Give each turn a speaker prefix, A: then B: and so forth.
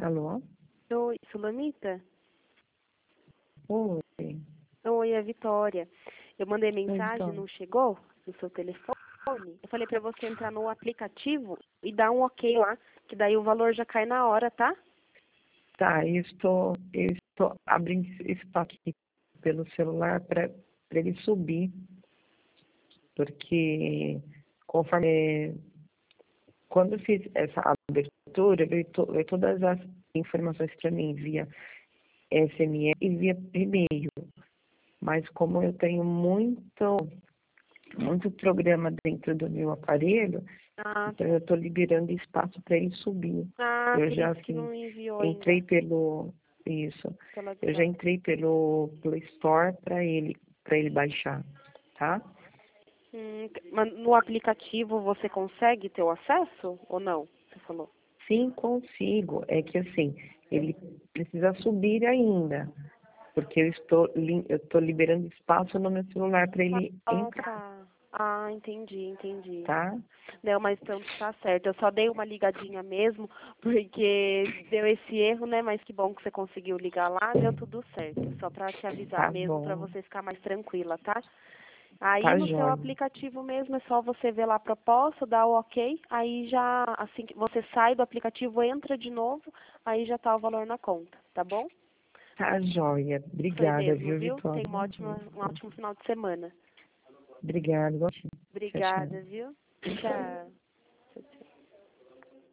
A: Alô?
B: Oi, Sulamita?
A: Oi.
B: Oi, é a Vitória. Eu mandei mensagem,
A: Então,
B: não chegou no seu telefone. Eu falei pra você entrar no aplicativo e dar um ok lá, que daí o valor já cai na hora, tá?
A: tá, eu estou abrindo espaço aqui pelo celular para ele subir, porque conforme quando eu fiz essa abertura, veio todas as informações para mim via SMS e via e-mail. Mas como eu tenho muito programa dentro do meu aparelho,
B: Ah,
A: então eu estou liberando espaço para ele subir. Eu
B: por
A: já,
B: isso que
A: assim,
B: não enviou
A: entrei
B: ainda
A: pelo... Isso.
B: pelo
A: Eu já
B: WhatsApp.
A: entrei pelo Play Store para ele baixar, tá?
B: Mas no aplicativo você consegue ter o acesso ou não? Você falou.
A: Sim, consigo. É que, assim, ele precisa subir ainda, porque eu estou liberando espaço no meu celular para ele
B: Ah,
A: entrar,
B: tá. Ah, entendi.
A: tá?
B: Não, mas então tá certo. Eu só dei uma ligadinha mesmo, porque deu esse erro, né? Mas que bom que você conseguiu ligar lá, deu tudo certo. Só pra te avisar
A: Tá
B: mesmo, pra
A: bom.
B: você ficar mais tranquila, tá? Aí
A: Tá
B: no seu
A: jóia.
B: aplicativo mesmo é só você ver lá a proposta, dar o ok, aí já, assim que você sai do aplicativo, entra de novo, aí já tá o valor na conta, tá bom?
A: Tá jóia.
B: Foi
A: Obrigada,
B: mesmo,
A: viu,
B: viu?
A: Vitória?
B: Tenha um ótimo final de semana.
A: Obrigada. Tchau, tchau.
B: Obrigada, viu? Tchau.